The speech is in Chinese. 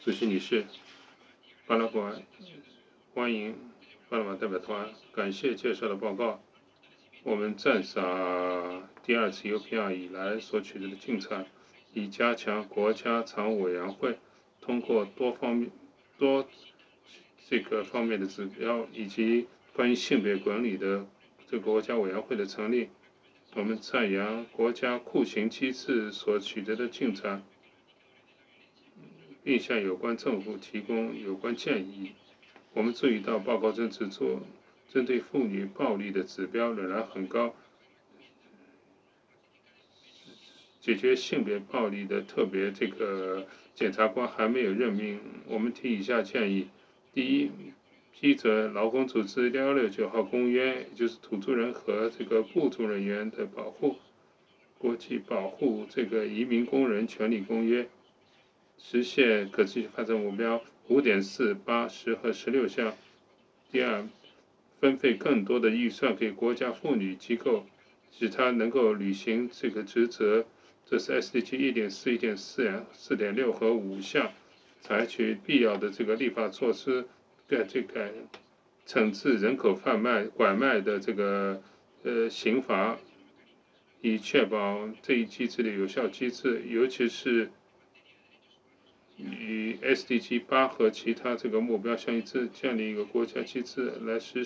主席女士，巴拉圭欢迎巴拿马代表团，感谢介绍的报告。我们赞赏第二次 UPR 以来所取得的进展，以加强国家常务委员会通过多方面的指标，以及关于性别管理的这个国家委员会的成立。我们赞扬国家库刑机制所取得的进展，并向有关政府提供有关建议。我们注意到报告中指出，针对妇女暴力的指标仍然很高。解决性别暴力的特别检察官还没有任命。我们提以下建议：第一，批准劳工组织669号公约，也就是土著人和雇主人员的保护，国际保护移民工人权利公约，实现可持续发展目标5.4、8、10和16项。第二，分配更多的预算给国家妇女机构，使它能够履行这个职责。这是 SDG 1.4、1.4、4.6和5项，采取必要的立法措施，惩治人口贩卖、拐卖的刑罚，以确保这一机制的有效机制，尤其是与 SDG 8和其他目标相一致，建立一个国家机制来实